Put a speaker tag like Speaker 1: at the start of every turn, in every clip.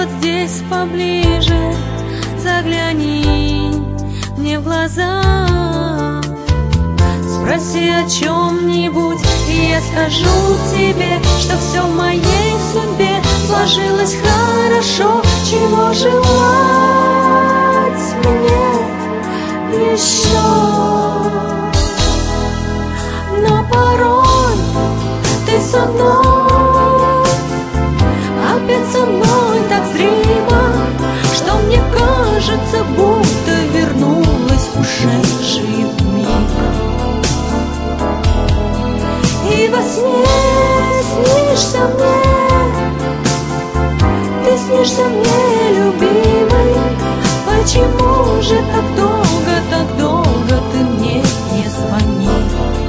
Speaker 1: вот здесь поближе, загляни мне в глаза. Спроси о чем-нибудь, и я скажу тебе, что все в моей судьбе сложилось хорошо. Чего желать мне еще? Но порой ты со мной, опять со мной так зримо, что мне кажется, будто вернулась в ушедший миг. И во сне снишься мне, ты снишься мне, любимый. Почему же так долго ты мне не звонил?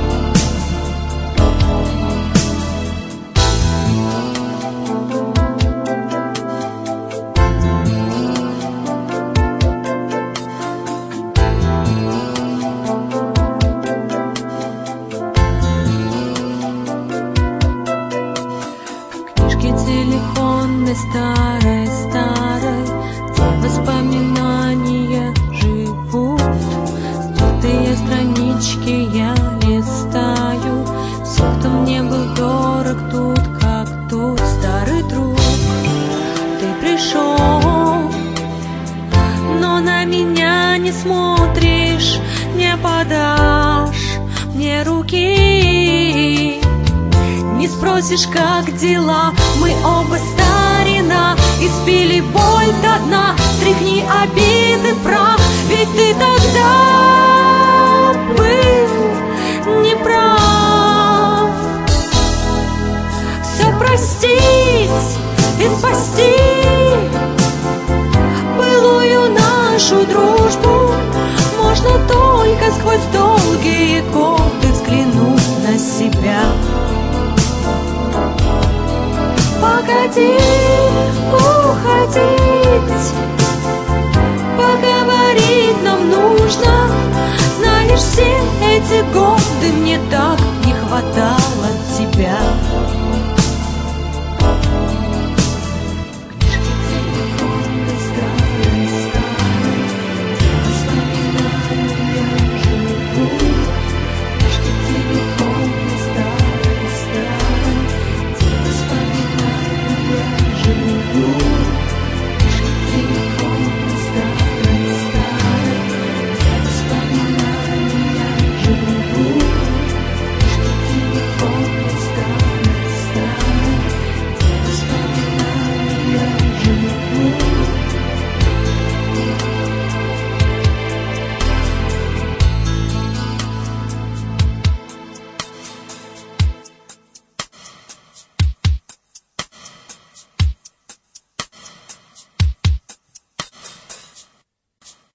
Speaker 1: Телефонной старой, где воспоминания живут. Стертые странички я листаю. Все, кто мне был дорог, тут как тут. Старый друг, ты пришел, но на меня не смотришь, не подашь мне руки, не спросишь, как дела. Мы оба старина, испили боль до дна. Стряхни обиды прах, ведь ты тогда был неправ. Все простить и спасти былую нашу дружбу можно только сквозь долгие годы взглянув на себя. Погоди уходить, поговорить нам нужно. Знаешь, все эти годы мне так не хватало тебя.